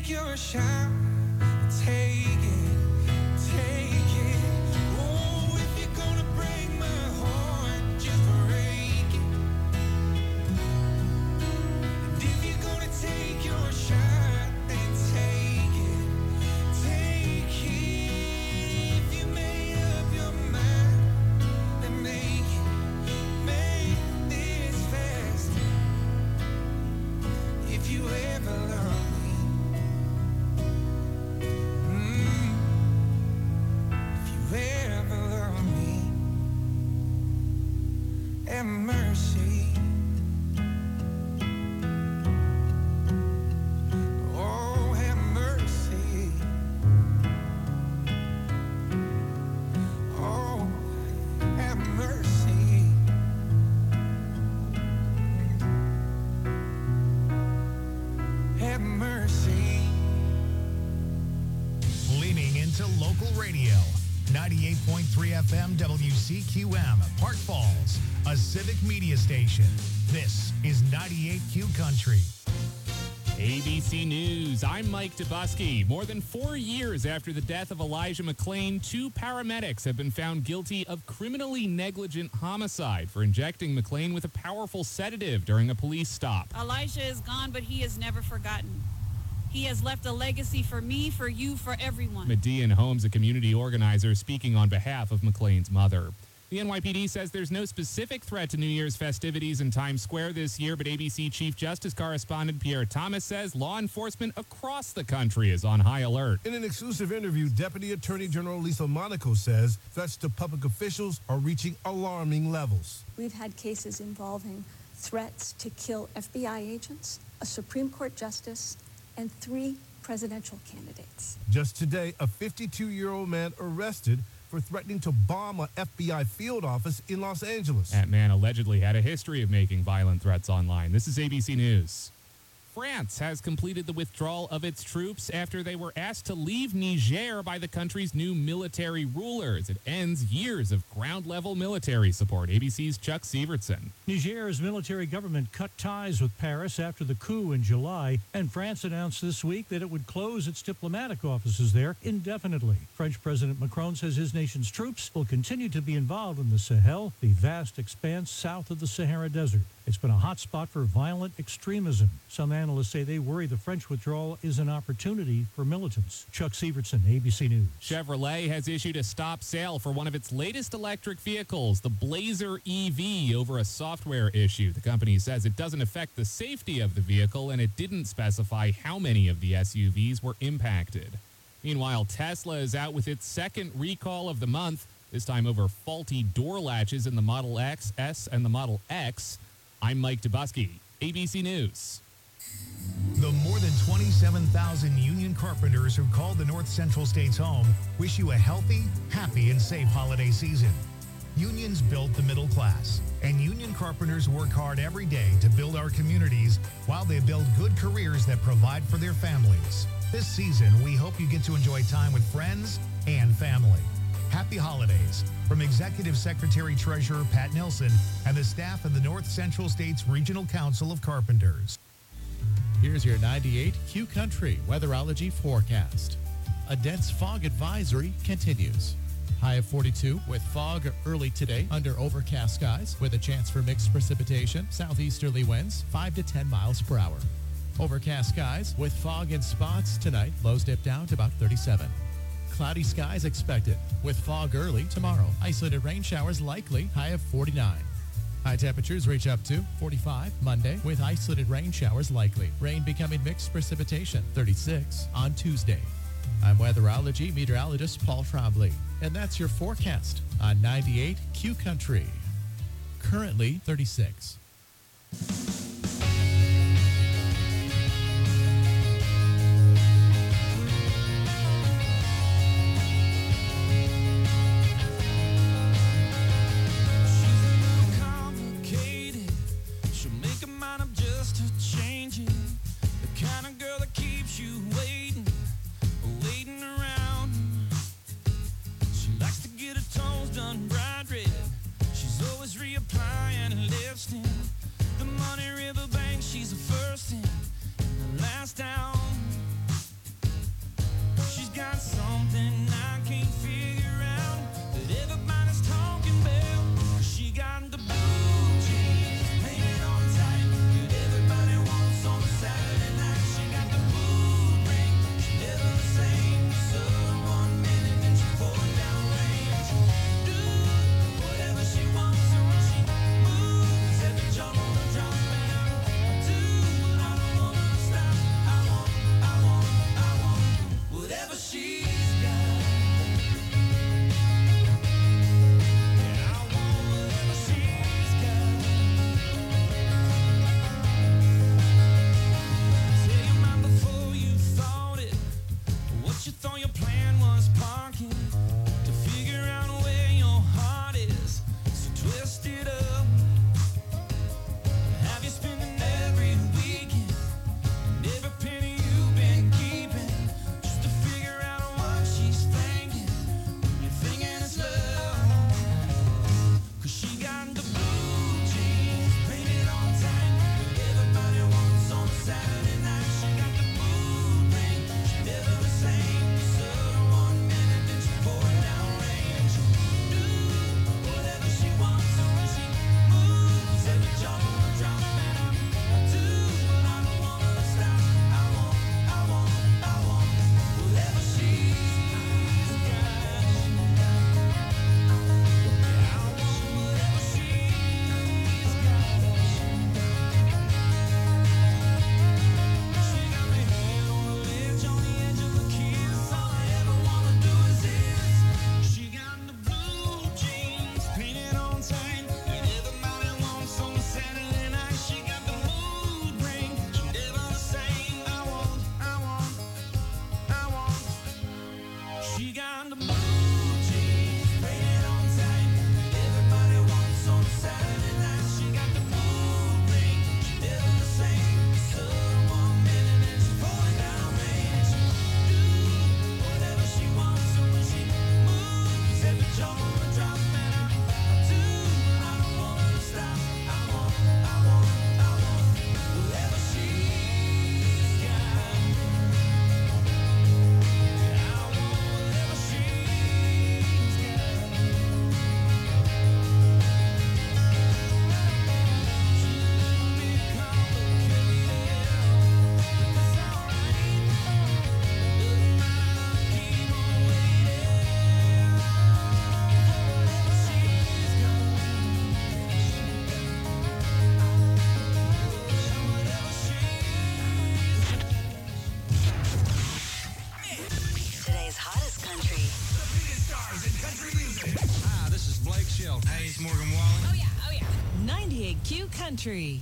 take your shot, take it, take it. Oh, if you're gonna break my heart, just break it. And if you're gonna take your shot, then take it, take it. If you made up your mind, then make this fast. If you ever love me, if you ever love me, have mercy. Oh, have mercy. Oh, have mercy. Have mercy. Leaning into local radio. 98.3 FM WCQM, Park Falls, a civic media station. This is 98Q Country. ABC News, I'm Mike Dubusky. More than 4 years after the death of Elijah McClain, 2 paramedics have been found guilty of criminally negligent homicide for injecting McClain with a powerful sedative during a police stop. Elijah is gone, but he is never forgotten. He has left a legacy for me, for you, for everyone. Median Holmes, a community organizer, speaking on behalf of McClain's mother. The NYPD says there's no specific threat to New Year's festivities in Times Square this year, but ABC Chief Justice correspondent Pierre Thomas says law enforcement across the country is on high alert. In an exclusive interview, Deputy Attorney General Lisa Monaco says threats to public officials are reaching alarming levels. We've had cases involving threats to kill FBI agents, a Supreme Court justice, and 3 presidential candidates. Just today, a 52-year-old man arrested for threatening to bomb an FBI field office in Los Angeles. That man allegedly had a history of making violent threats online. This is ABC News. France has completed the withdrawal of its troops after they were asked to leave Niger by the country's new military rulers. It ends years of ground-level military support. ABC's Chuck Sievertson. Niger's military government cut ties with Paris after the coup in July, and France announced this week that it would close its diplomatic offices there indefinitely. French President Macron says his nation's troops will continue to be involved in the Sahel, the vast expanse south of the Sahara Desert. It's been a hot spot for violent extremism. Some analysts say they worry the French withdrawal is an opportunity for militants. Chuck Sievertson, ABC News. Chevrolet has issued a stop sale for one of its latest electric vehicles, the Blazer EV, over a software issue. The company says it doesn't affect the safety of the vehicle, and it didn't specify how many of the SUVs were impacted. Meanwhile, Tesla is out with its second recall of the month, this time over faulty door latches in the Model X, S, and the Model X. I'm Mike Dubusky, ABC News. The more than 27,000 union carpenters who called the North Central States home wish you a healthy, happy, and safe holiday season. Unions build the middle class, and union carpenters work hard every day to build our communities while they build good careers that provide for their families. This season, we hope you get to enjoy time with friends and family. Happy holidays from Executive Secretary Treasurer Pat Nelson and the staff of the North Central States Regional Council of Carpenters. Here's your 98Q Country weatherology forecast. A dense fog advisory continues. High of 42 with fog early today under overcast skies with a chance for mixed precipitation. Southeasterly winds 5 to 10 miles per hour. Overcast skies with fog in spots tonight. Lows dip down to about 37. Cloudy skies expected with fog early tomorrow. Isolated rain showers likely. High of 49. High temperatures reach up to 45 Monday with isolated rain showers likely. Rain becoming mixed precipitation. 36 on Tuesday. I'm weatherology meteorologist Paul Trombley, and that's your forecast on 98Q Country. Currently 36. Done bright red. She's always reapplying lipstick. The money 98 Q Country.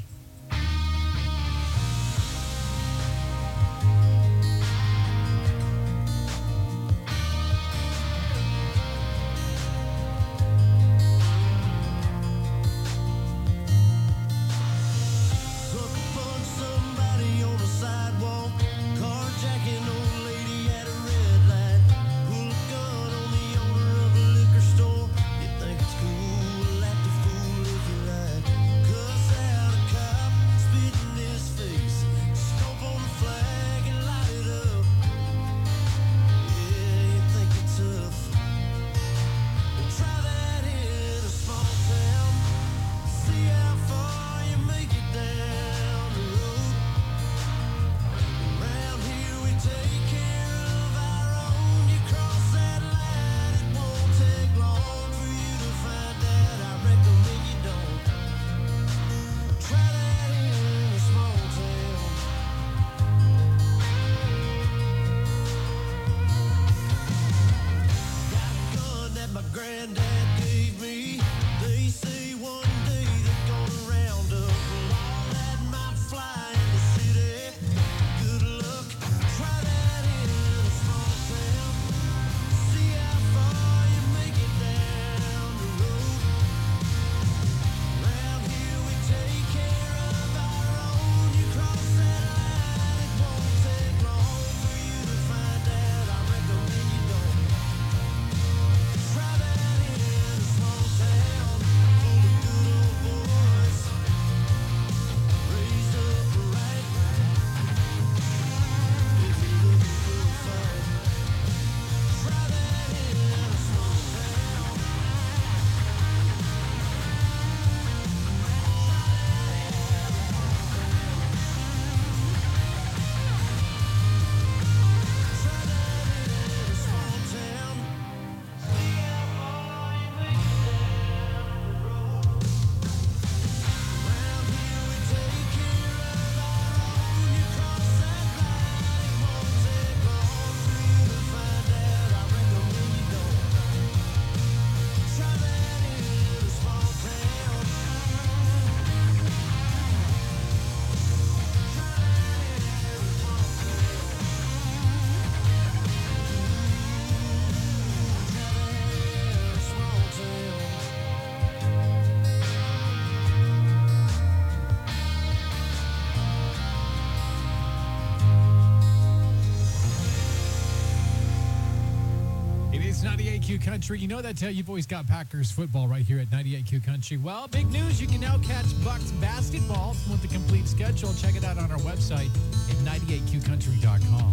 It's 98Q Country. You know that you've always got Packers football right here at 98Q Country. Well, big news. You can now catch Bucks basketball with the complete schedule. Check it out on our website at 98QCountry.com.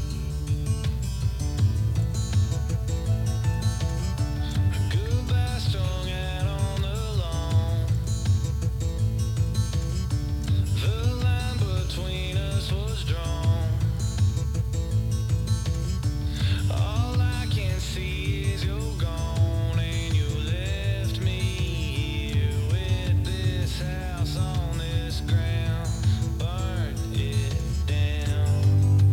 Goodbye strung out on the lawn. The line between us was drawn. All I can see is you're gone, and you left me here with this house on this ground. Burnt it down.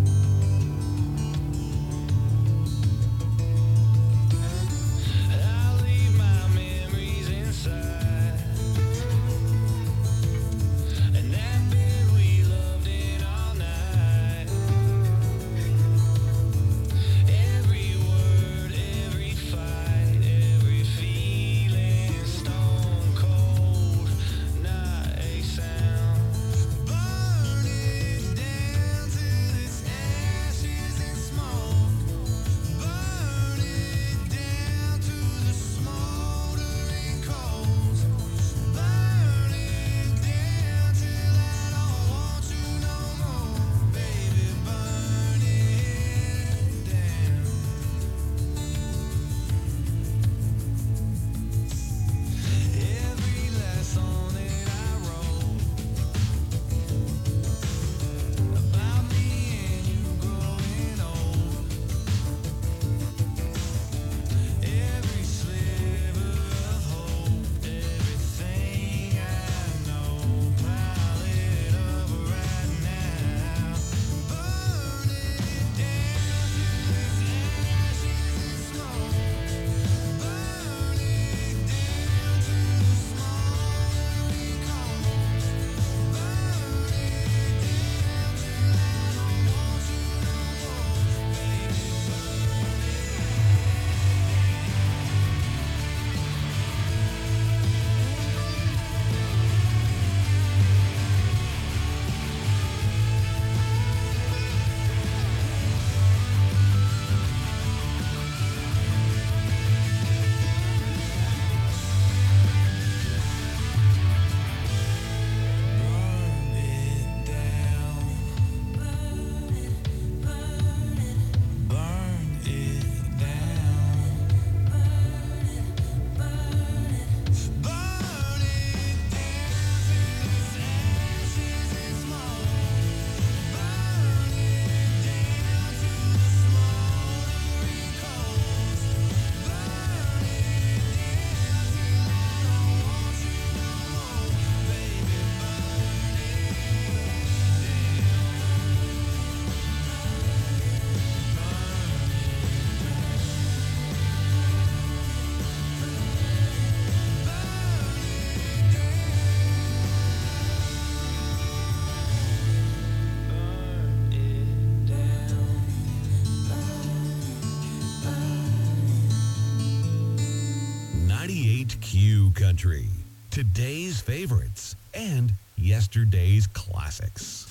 98 Q Country. Today's favorites and yesterday's classics.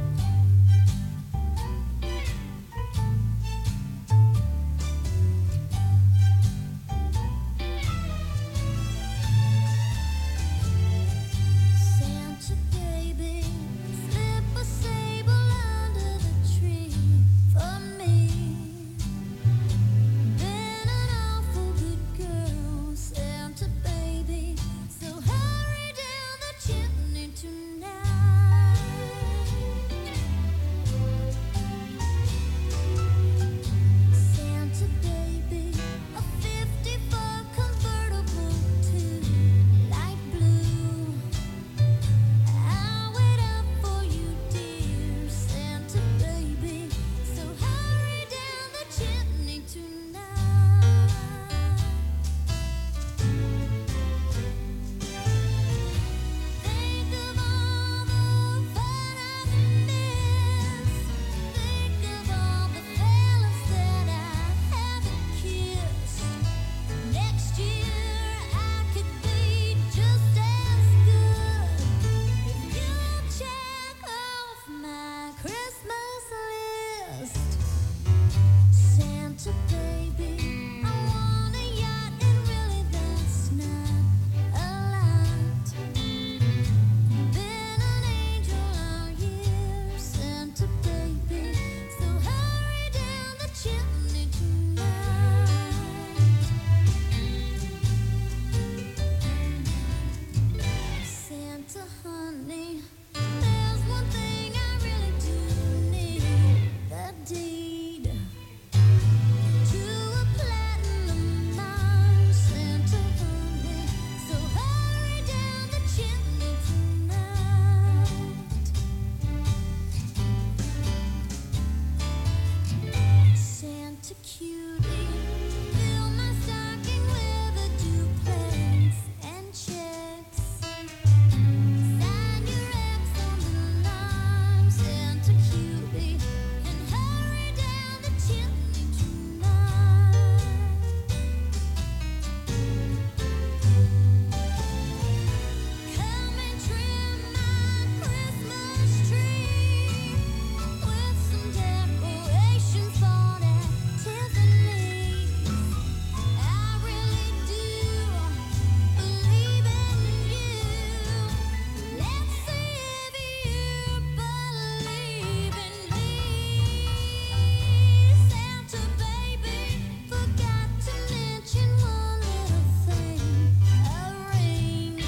Santa baby, slip a sable under the tree for me. Been an awful good girl, Santa baby, so hurry down the chimney tonight. Santa baby, a 54 convertible to light blue. I'll wait up for you, dear Santa baby, so hurry down the chimney tonight. Think of all the fun I've missed. Think of all the fellas that I haven't kissed. Next year I could be just as good if you check off my Christmas list. Santa baby, I want a yacht, and really that's not a lot. Been an angel all year, Santa baby, so hurry down the chimney tonight. Santa honey, there's one thing I really do need, the deed to a platinum mine, Santa honey, so hurry down the chimney tonight. Santa cutie, fill my stocking with a duplex and checks. Sign your X on the line, Santa cutie, and hurry down the chimney tonight. Come and trim my Christmas tree with some decorations bought at Tiffany's. I really do believe in you. Let's see if you believe in me. Santa baby, forgot to mention one little thing, a ring.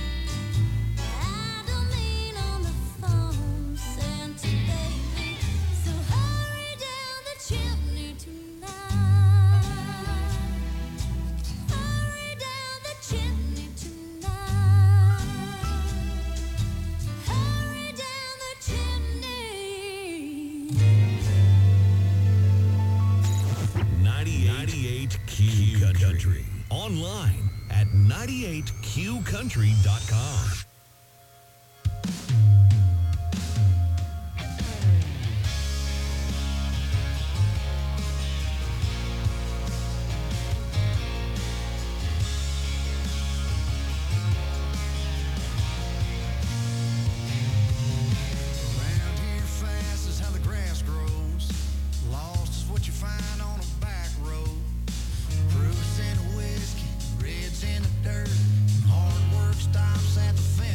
I don't mean on the phone, Santa baby, so hurry down the chimney tonight. Hurry down the chimney tonight. Hurry down the chimney. 98 Q Country. Online at 98qcountry.com. Around here fast is how the grass grows. Lost is what you find on a back road. Proofs in a whiskey, reds in the dirt. Hard work stops at the fence.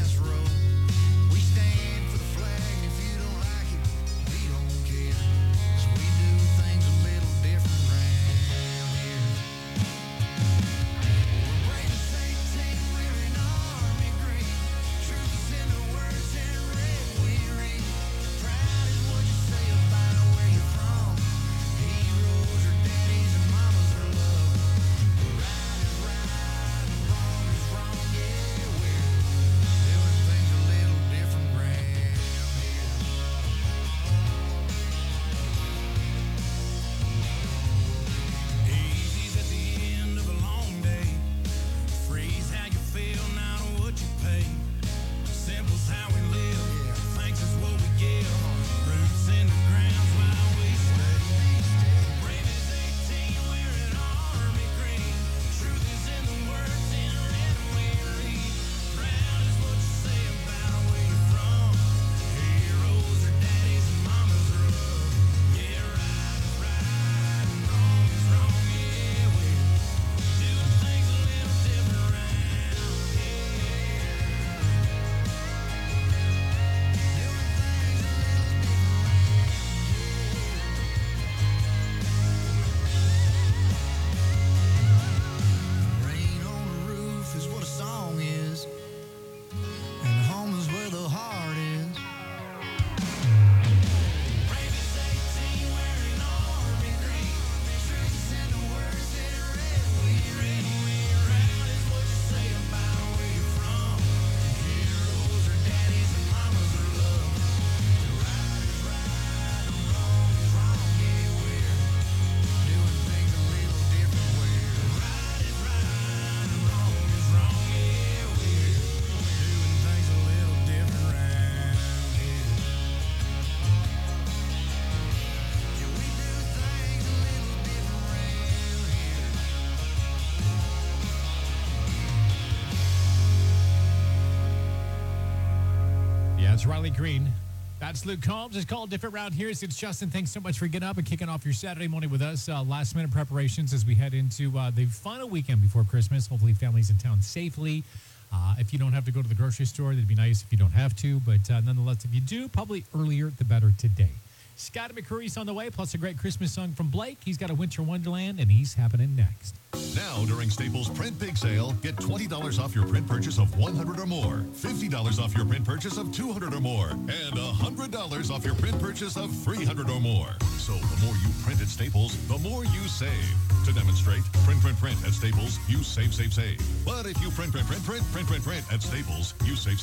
That's Riley Green. That's Luke Combs. It's called Different Round Here. It's Justin. Thanks so much for getting up and kicking off your Saturday morning with us. Last minute preparations as we head into the final weekend before Christmas. Hopefully, families in town safely. If you don't have to go to the grocery store, that'd be nice if you don't have to. But nonetheless, if you do, probably earlier the better today. Scott McCreary's on the way, plus a great Christmas song from Blake. He's got a Winter Wonderland, and he's happening next. Now, during Staples Print Big Sale, get $20 off your print purchase of $100 or more, $50 off your print purchase of $200 or more, and $100 off your print purchase of $300 or more. So the more you print at Staples, the more you save. To demonstrate, print at Staples, you save. But if you print at Staples, you save.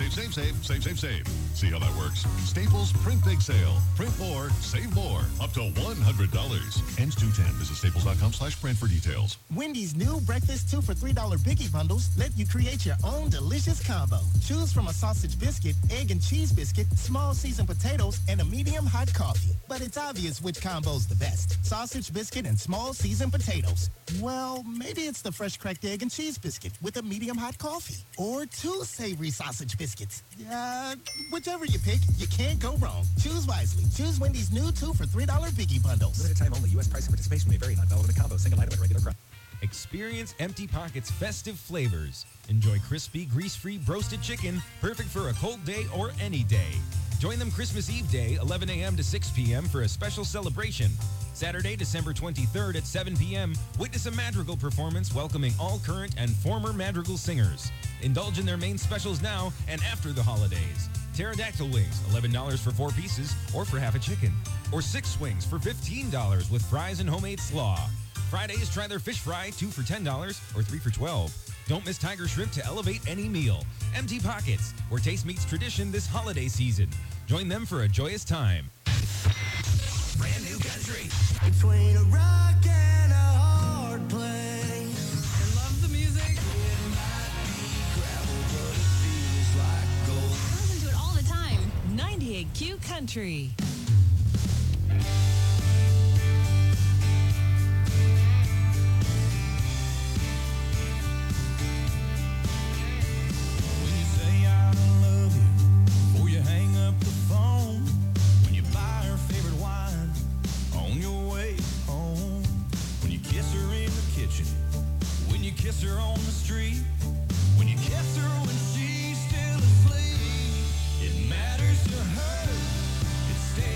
See how that works? Staples Print Big Sale. Print more, save more. Up to $100. Ends 2/10. Visit staples.com/print for details. Wendy's new breakfast 2 for $3 Biggie Bundles let you create your own delicious combo. Choose from a sausage biscuit, egg and cheese biscuit, small seasoned potatoes, and a medium hot coffee. But it's obvious which combo's the best. Sausage biscuit and small seasoned potatoes. Well, maybe it's the fresh cracked egg and cheese biscuit with a medium hot coffee. Or 2 savory sausage biscuits. Whichever you pick, you can't go wrong. Choose wisely. Choose Wendy's new 2 for $3 Biggie Bundles. Limited time only. U.S. price and participation may vary. Not valid in a combo. Single item at regular price. Experience Empty Pockets festive flavors. Enjoy crispy, grease-free broasted chicken, perfect for a cold day or any day. Join them Christmas Eve Day, 11 a.m. to 6 p.m. for a special celebration. Saturday, December 23rd at 7 p.m., witness a madrigal performance welcoming all current and former madrigal singers. Indulge in their main specials now and after the holidays. Pterodactyl wings, $11 for 4 pieces or for half a chicken. Or 6 wings for $15 with fries and homemade slaw. Fridays, try their fish fry, 2 for $10 or 3 for $12. Don't miss tiger shrimp to elevate any meal. Empty Pockets, where taste meets tradition this holiday season. Join them for a joyous time. Brand new country. Between a rock and a hard place. I love the music. It might be gravel, but it feels like gold. Listen to it all the time. 98Q Country. Kiss her on the street, when you kiss her when she's still asleep, it matters to her, it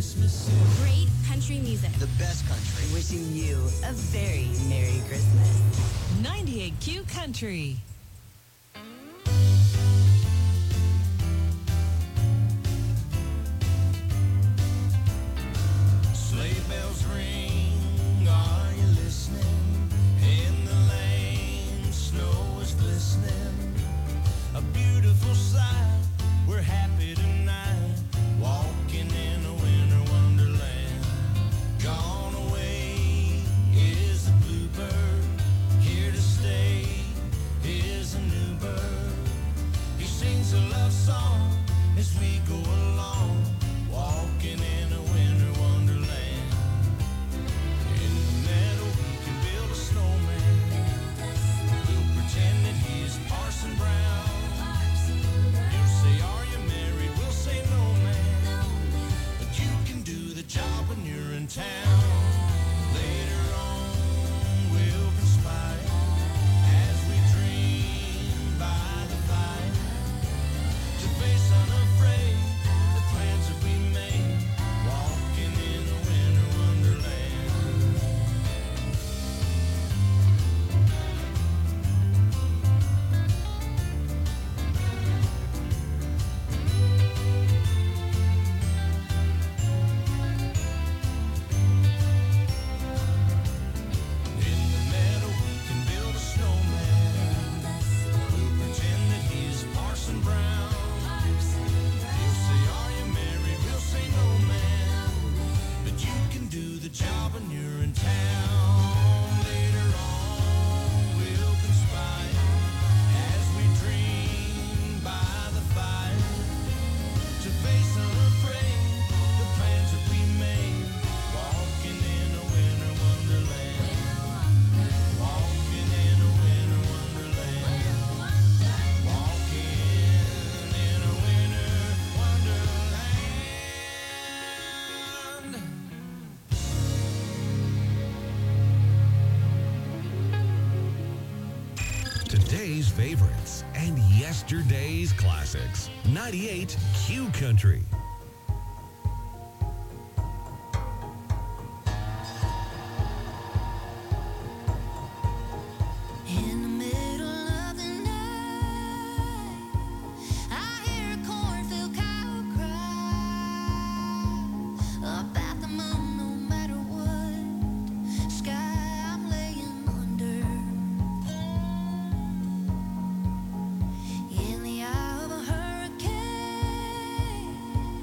Christmas soon. Great country music. The best country. Wishing you a very Merry Christmas. 98Q Country. Sleigh bells ring, are you listening? In the lane, snow is glistening. A beautiful sight, we're happy tonight. Walking in a winter wonderland. Gone away is the bluebird. Here to stay is a new bird. He sings a love song as we go along. Walking in a winter wonderland. In the meadow we can build a snowman. We'll pretend that he's Parson Brown. He'll say, are you married? We'll say no, man. But you can do the job when you're in town. Later on we'll conspire as we dream by the fire to face unafraid the plans that we made. Walking in a winter wonderland. In the meadow we can build a snowman. We'll pretend that he's Parson Brown. He'll say, are you married? We'll say no, man. But you can do the job when you're in town. Later on we'll conspire as we dream by the fire to face unafraid the plans that we made. Walking in a winter wonderland. Walking in a winter wonderland. Walking in a winter wonderland. Today's favorites and yesterday's classics. 98 Q Country. In the middle of the night, I hear a cornfield cow cry about the moon. No matter what sky I'm laying under, in the eye of a hurricane,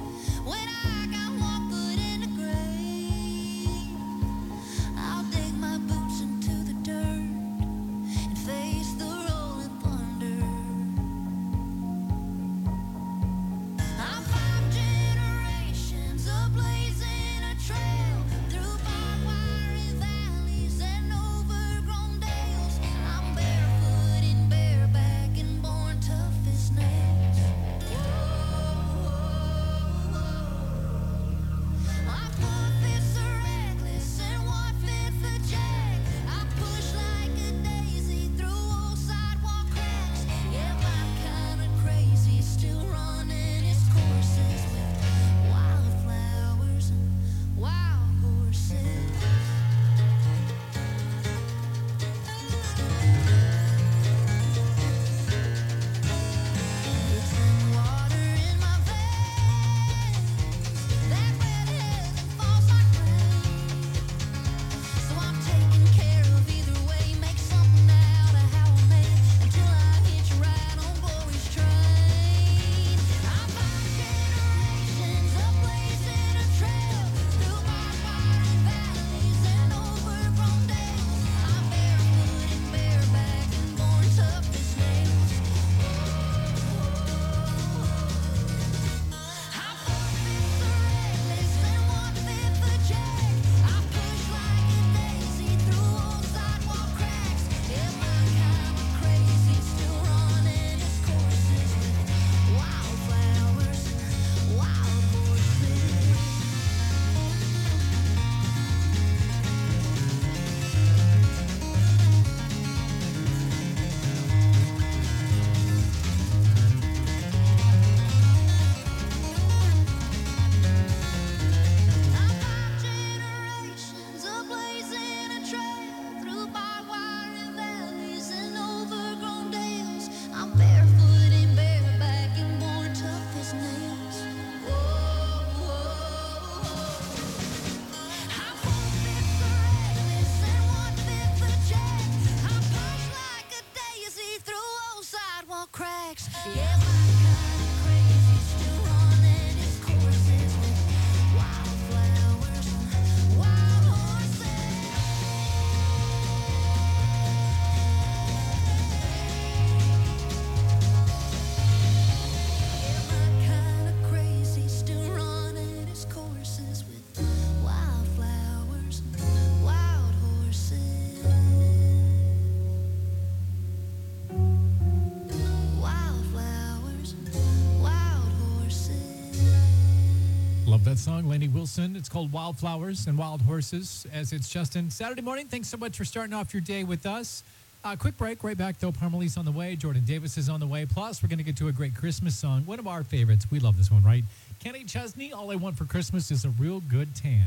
that song, Lainey Wilson. It's called Wildflowers and Wild Horses, as it's Justin. Saturday morning, thanks so much for starting off your day with us. Quick break, right back though. Parmalee's on the way. Jordan Davis is on the way. Plus, we're going to get to a great Christmas song. One of our favorites. We love this one, right? Kenny Chesney, All I Want for Christmas is a Real Good Tan.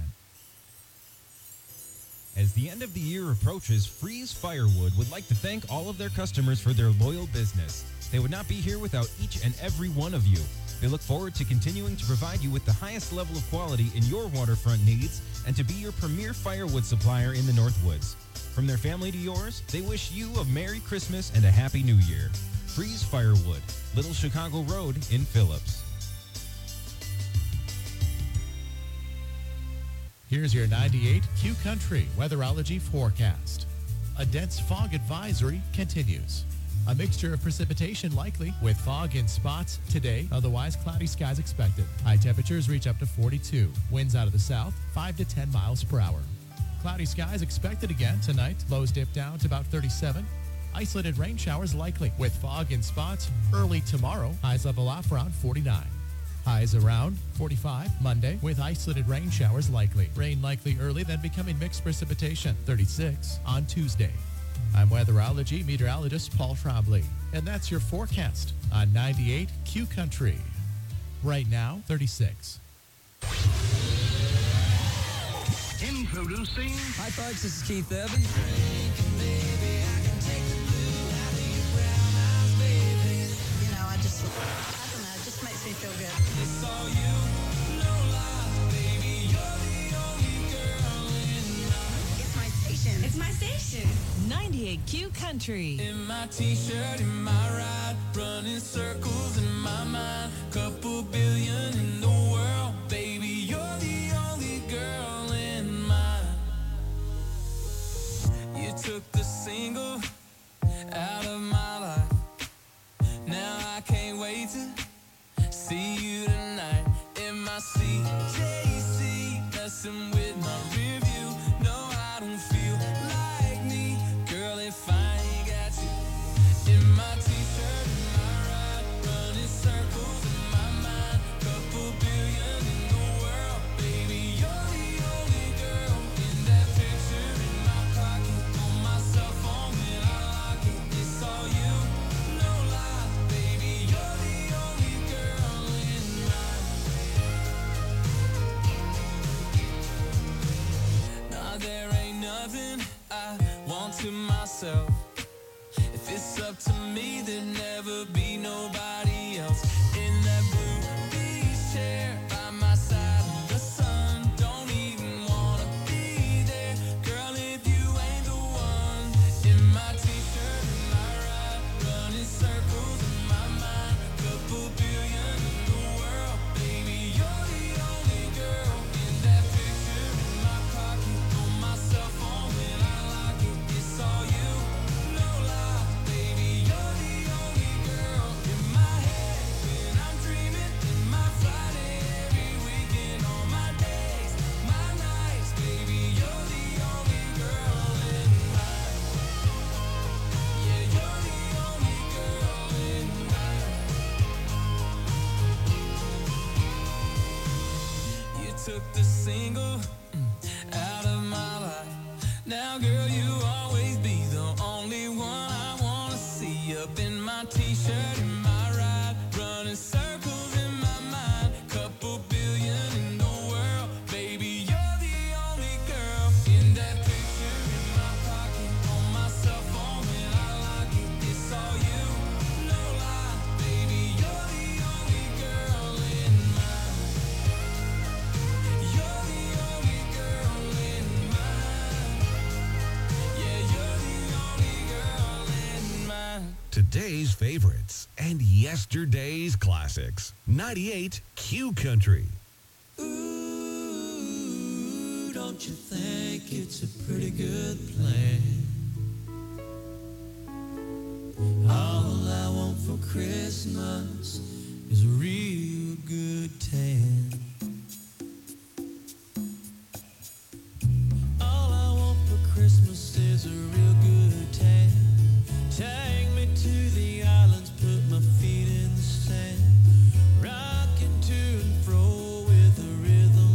As the end of the year approaches, Freeze Firewood would like to thank all of their customers for their loyal business. They would not be here without each and every one of you. They look forward to continuing to provide you with the highest level of quality in your waterfront needs and to be your premier firewood supplier in the Northwoods. From their family to yours, they wish you a Merry Christmas and a Happy New Year. Freeze Firewood, Little Chicago Road in Phillips. Here's your 98 Q Country weatherology forecast. A dense fog advisory continues. A mixture of precipitation likely with fog in spots today, otherwise cloudy skies expected. High temperatures reach up to 42. Winds out of the south, 5 to 10 miles per hour. Cloudy skies expected again tonight. Lows dip down to about 37. Isolated rain showers likely with fog in spots early tomorrow. Highs level off around 49. Highs around 45 Monday with isolated rain showers likely. Rain likely early, then becoming mixed precipitation. 36 on Tuesday. I'm weatherology meteorologist Paul Trombley, and that's your forecast on 98 Q Country. Right now, 36. Introducing. Hi, folks. This is Keith Evans. You know, I don't know, it just makes me feel good. It's all you, no lie, baby. You're the only girl in my. It's my station. It's my station. 98Q Country. In my t-shirt, in my ride, running circles in my mind. Couple billion in the world, baby. You're the only girl in mine. You took the single out of my life. Now I can't wait to see you tonight in my CJC, messing with my rear view. No, I don't feel like me, girl, if I ain't got you. In my t-shirt, in my ride, running circles in my mind. Couple billion in the world, baby, you're the only girl. In that picture in my pocket, on my cell phone when I lock it. It's all you, no lie, baby, you're the only girl in mine. Nah, there ain't nothing I want to myself. If it's up to me, there'd never be nobody else. In that blue beach chair by my side, the sun don't even wanna be there. Girl, if you ain't the one. In my t-shirt, in my ride, running circles in my mind. Couple billion in the world, baby, you're the only girl. In that picture in my pocket, on my cell phone when I lock it. It's all you, no lie, baby, you're the only girl. In my head when I'm dreaming, in my Friday every weekend, on my days, my nights, baby, you're the only girl in mine. Yeah, you're the only girl in mine. You took the single out of my life. Now, girl, you always be the only one I wanna see. Up in my t-shirt, in my ride, running circles in my mind. Couple billion in the world, baby, you're the only girl. In that picture in my pocket, on my cell phone when I lock it. It's all you, no lie, baby, you're the only girl in mine. You're the only girl in mine. Yeah, you're the only girl in mine. Today's favorites and yesterday's classics. 98 Q Country. Ooh, don't you think it's a pretty good plan? All I want for Christmas is a real good tan. All I want for Christmas is a real good tan. Take me to the islands, put my feet in the sand, rocking to and fro with the rhythm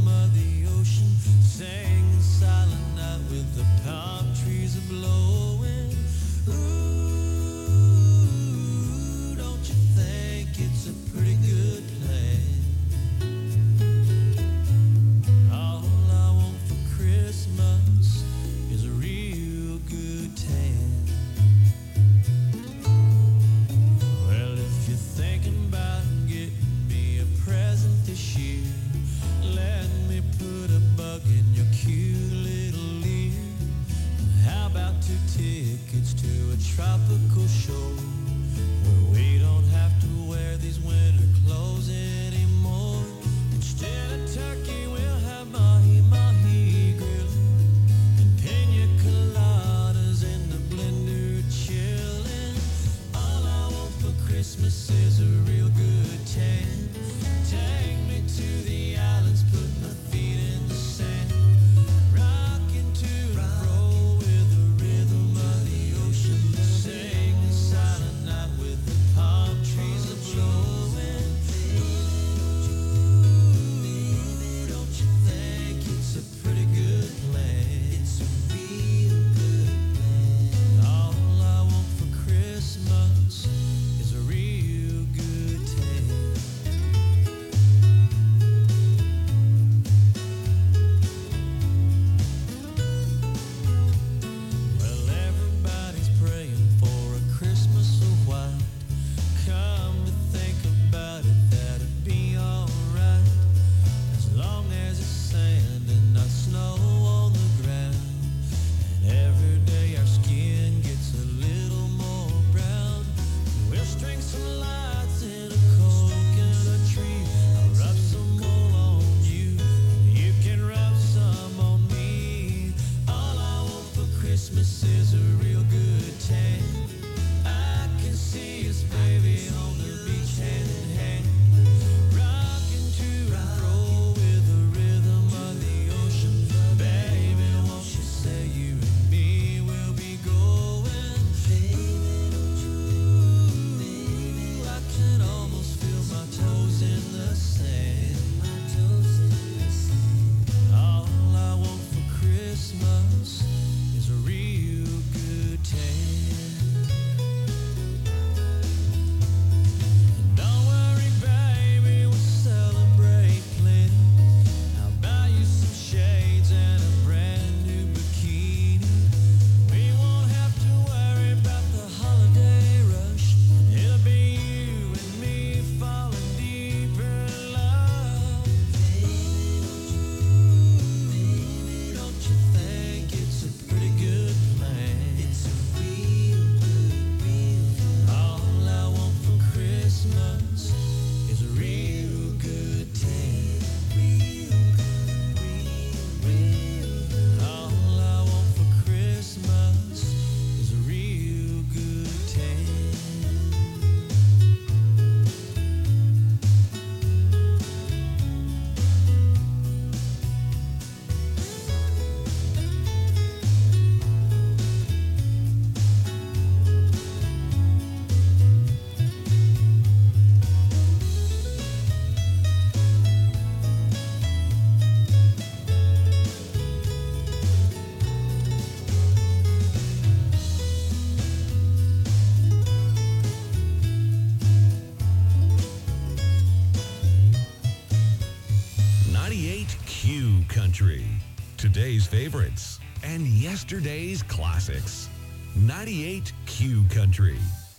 Q Country. Today's favorites and yesterday's classics. 98 Q Country.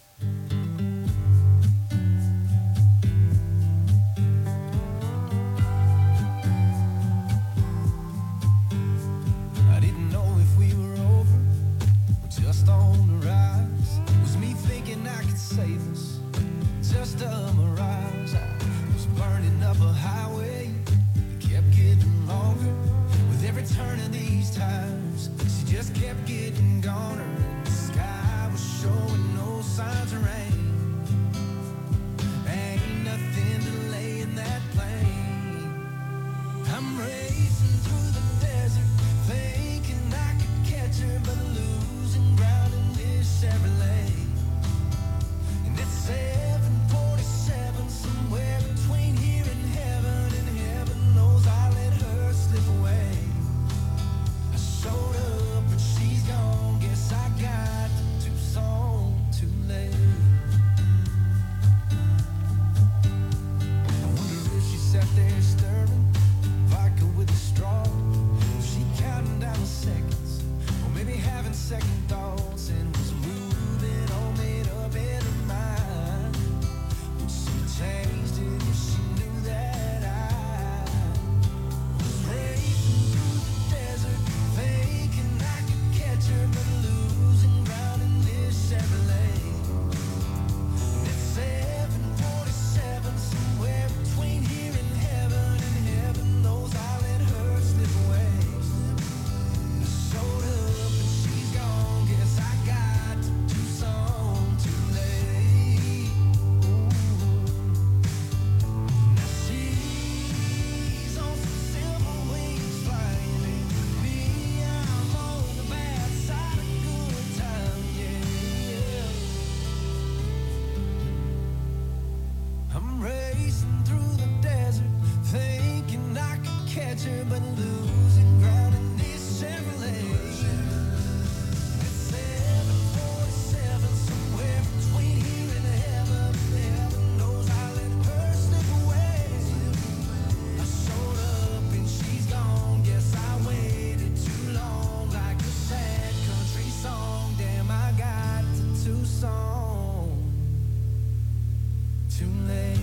I didn't know if we were over or just on the rise. Was me thinking I could save us? Just a mirage. I was burning up a highway. It kept getting longer with every turn of these tires. She just kept getting goner, and the sky was showing no signs of rain. Ain't nothing delaying that plane. I'm racing through the desert, thinking I could catch her, but losing ground in this Chevrolet. And it's 747, somewhere between here and heaven knows I let her slip away. I showed up and she's gone, guess I got to Tucson too late. I wonder if she sat there stirring vodka with a straw, if she counting down the seconds, or maybe having second thoughts, and was moving all made up in her mind. Would she changed it if she knew that I was racing through the desert, thinking I could catch her, but losing ground in this Chevrolet. And it's 747, somewhere between here and heaven knows I let her slip away. I showed up and she's gone, guess I got to Tucson too late. Now she's on some silver wings flying, and me, I'm on the bad side of good time, yeah. I'm racing through the desert, thinking I could catch her, but losing ground in this Chevrolet. It's 747, somewhere between here and heaven knows I let her slip away. I showed up and she's gone, guess I waited too long, like a sad country song. Damn, I got to Tucson too late.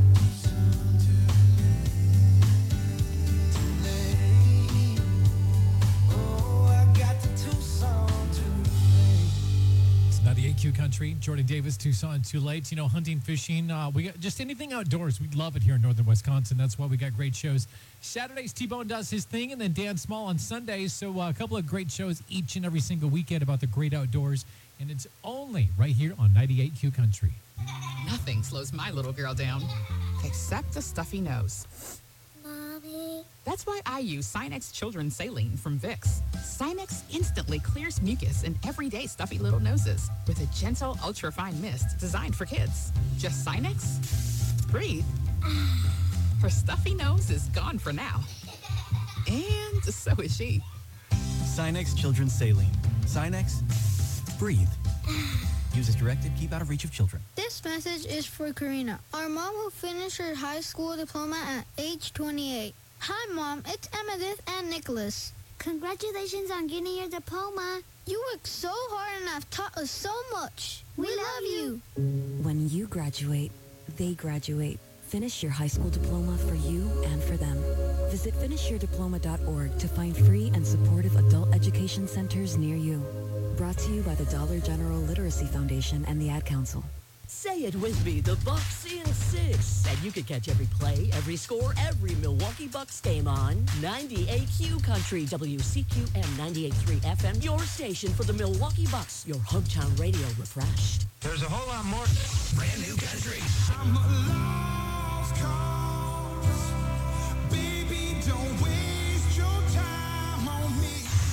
Too late. Oh, I got to Tucson too late. It's 98 Q Country. Jordan Davis, Tucson, too late. You know, hunting, fishing, we got just anything outdoors. We love it here in northern Wisconsin. That's why we got great shows. Saturdays, T-Bone does his thing, and then Dan Small on Sundays. So a couple of great shows each and every single weekend about the great outdoors. And it's only right here on 98 Q Country. Nothing slows my little girl down, except a stuffy nose. Mommy. That's why I use Sinex Children's Saline from Vicks. Sinex instantly clears mucus in everyday stuffy little noses with a gentle, ultra-fine mist designed for kids. Just Sinex? Breathe. Her stuffy nose is gone for now. And so is she. Sinex Children's Saline. Sinex, breathe. Use as directed, keep out of reach of children. This message is for Karina, our mom who finished her high school diploma at age 28. Hi, Mom. It's Emmettith and Nicholas. Congratulations on getting your diploma. You worked so hard and have taught us so much. We love you. When you graduate, they graduate. Finish your high school diploma for you and for them. Visit finishyourdiploma.org to find free and supportive adult education centers near you. Brought to you by the Dollar General Literacy Foundation and the Ad Council. Say it with me, the Bucks in 6. And you can catch every play, every score, every Milwaukee Bucks game on 98Q Country, WCQM 98.3 FM, your station for the Milwaukee Bucks, your hometown radio refreshed. There's a whole lot more brand new country. I'm a lost cause. Baby, don't waste your time on me.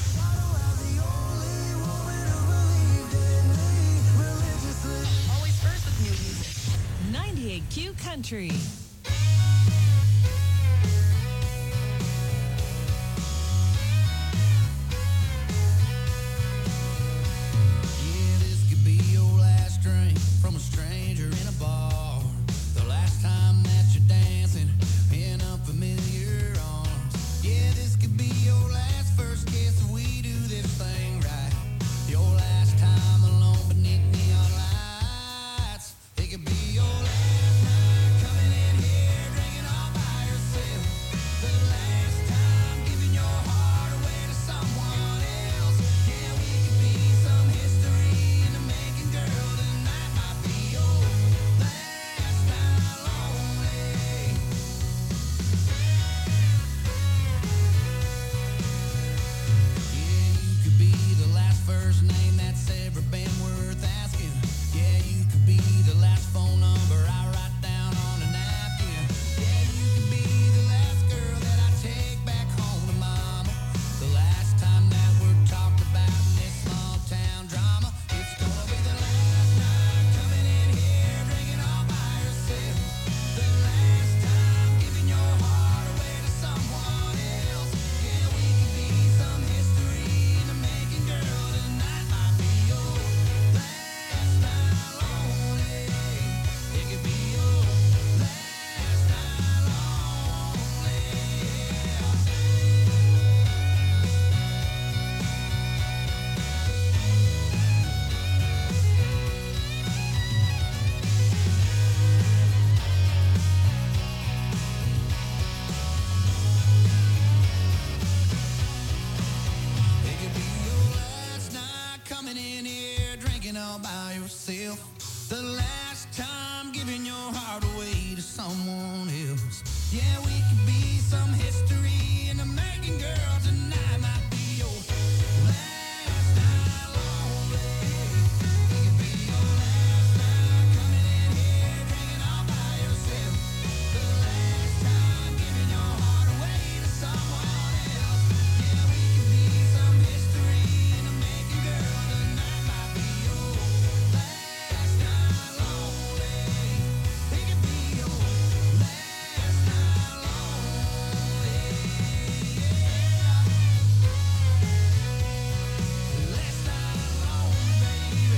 Always first with new music. 98Q Country. Yeah, this could be your last drink from a stranger in a bar. The last time that you're dancing in unfamiliar arms. Yeah, this your last first kiss if we do this thing right. Your last time alone beneath neon lights. It could be your last night coming in here drinking all by yourself. The last time giving your heart away to someone else. Yeah, we could be some history in the making, girl. Tonight might be your last night lonely. Yeah, you could be the last first name that's ever been worth asking. Yeah, you could be the last phone number I write down on a napkin. Yeah, you could be the last girl that I take back home to mama. The last time that we're talked about in this small town drama. It's gonna be the last night coming in here drinking all by yourself. The last time giving your heart away to someone else. Yeah, we could be some history in the making, girl. Tonight might be your last night lonely. It could be your last night lonely. It could be your last night coming in here drinking all by yourself. The last time giving your heart away to someone else. Yeah, we could be some history in the making, girl. Tonight might be your last night lonely. It could be your last night coming in here drinking all by yourself. The last time giving your heart away to someone else. Yeah, we could be some history in the making, girl. Tonight might be your last night lonely. It could be your last night lonely. Yeah. Last night lonely, baby.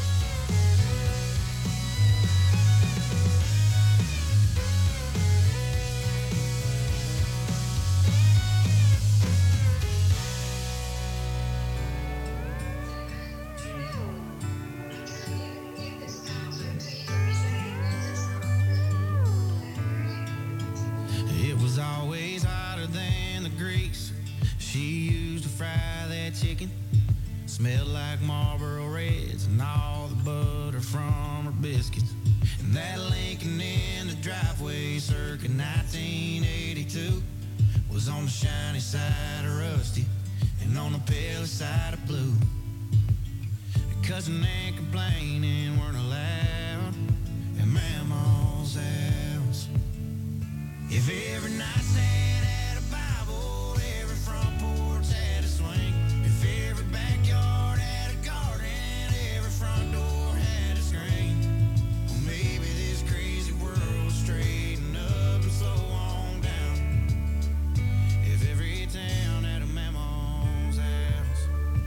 It was always hotter than the grease she used to fry that chicken. Smelled like Marlboro Reds and all the butter from her biscuits. And that Lincoln in the driveway circa 1982 was on the shiny side of rusty and on the pale side of blue. Cousin and complaining weren't allowed at Mama's house. If every nightstand had a Bible, every front porch had a swing. If every backyard had a garden, every front door had a screen. Well, maybe this crazy world would straighten up and slow on down. If every town had a Mama's house.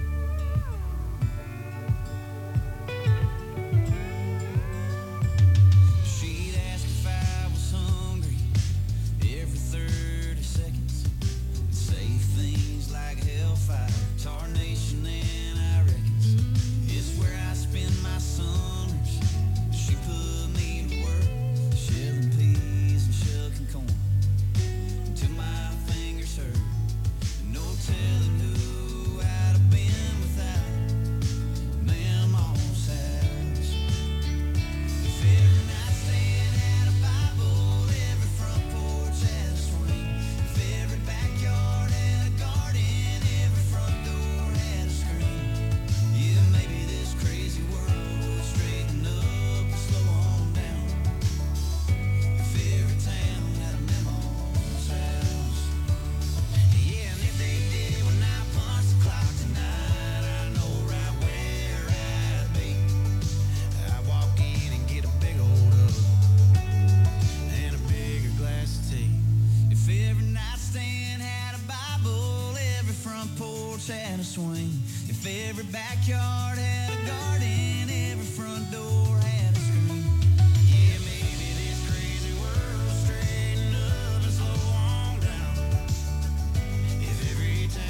She'd ask if I was hungry every 30 seconds. Say things like hellfire, tarnation, and I reckons it's where I spend my summers. She put me to work, shelling peas and shucking corn until my fingers hurt. No telling who I'd have been without Mama's house. If every nightstand had a Bible, every front porch had a swing. If every backyard had a garden, every front door had a screen. Yeah, maybe this crazy world would straighten up and slow on down. If every town had a Mama's house. Yeah, and if they did when I punch the clock tonight, I know right where I'd be. I'd walk in and get a big old hug and a bigger glass of tea. If every nightstand had a Bible, every front porch had a swing. If every backyard had a garden, every front door had a screen. Yeah, maybe this crazy world would straighten up and slow on down. If every town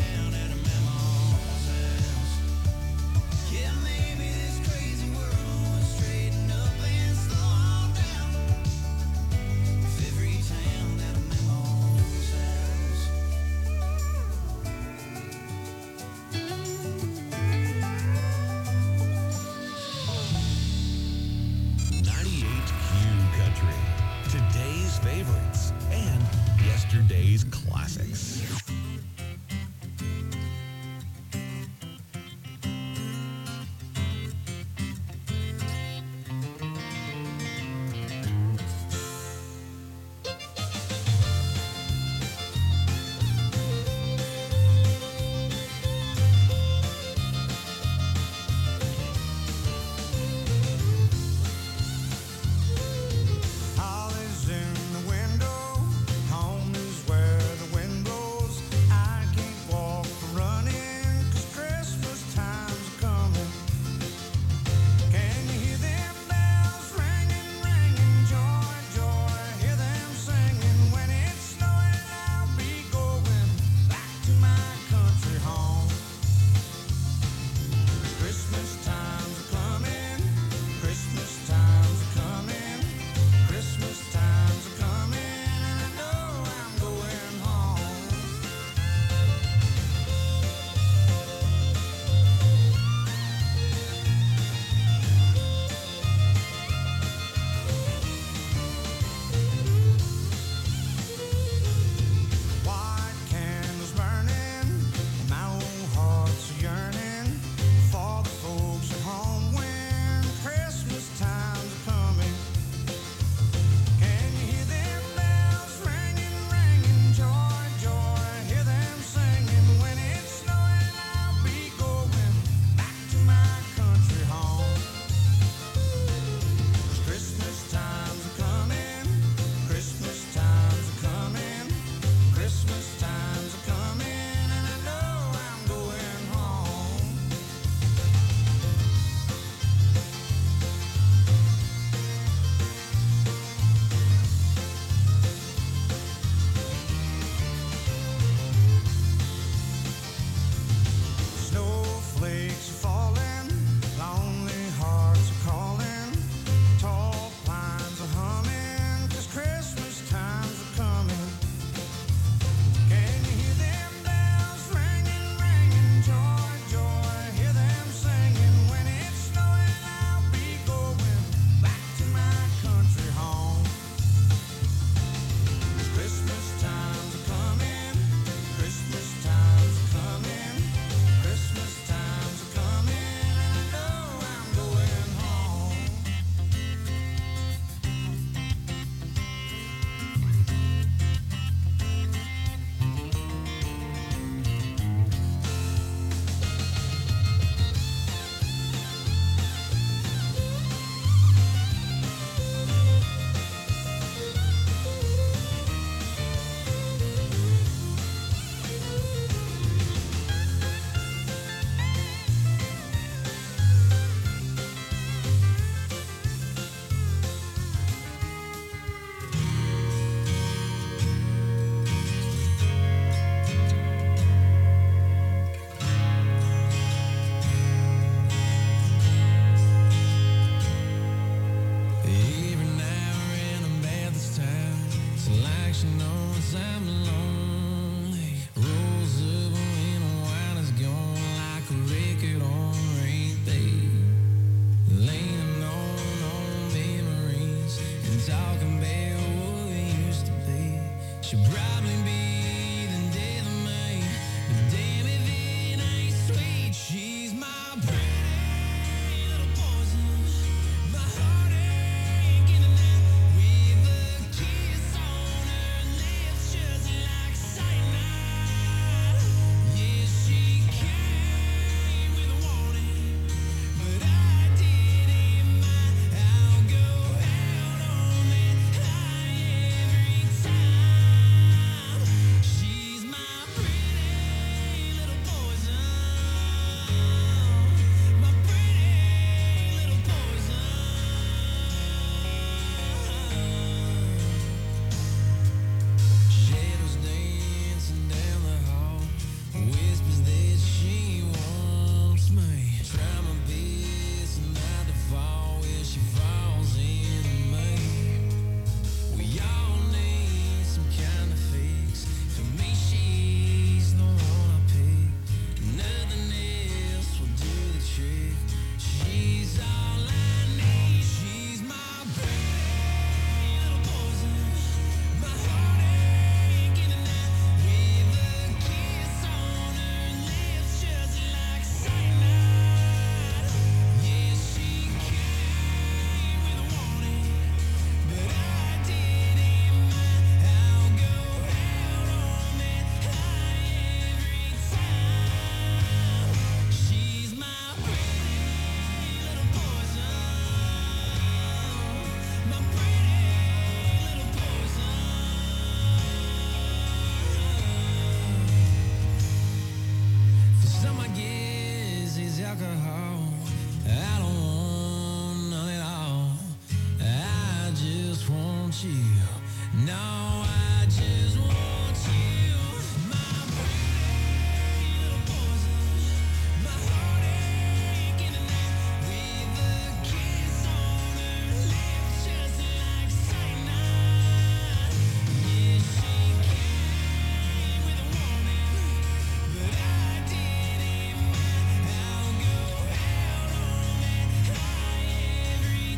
alcohol. I don't want none at all. I just want you. No, I just want you. My pretty little poison. My heartache in the night with a kiss on her lips just like cyanide. Yeah, she came with a warning, but I didn't mind. I'll go out on that high every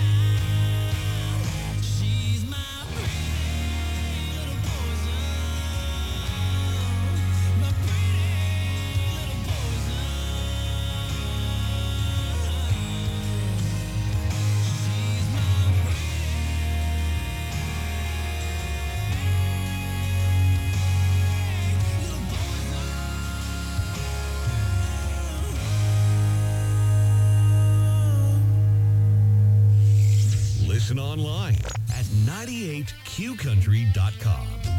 time. She's my pretty little poison. My pretty little poison. She's my Listen online at 98qcountry.com.